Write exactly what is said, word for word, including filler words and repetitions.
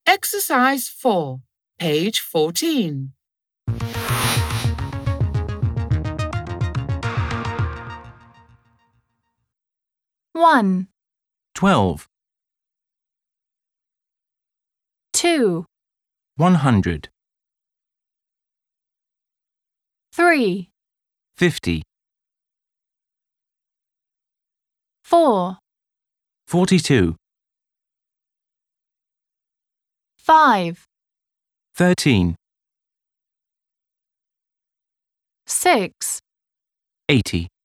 Exercise four, page fourteen. One, twelve, two, one hundred, three, fifty, four, forty-two, five, thirteen, six, eighty.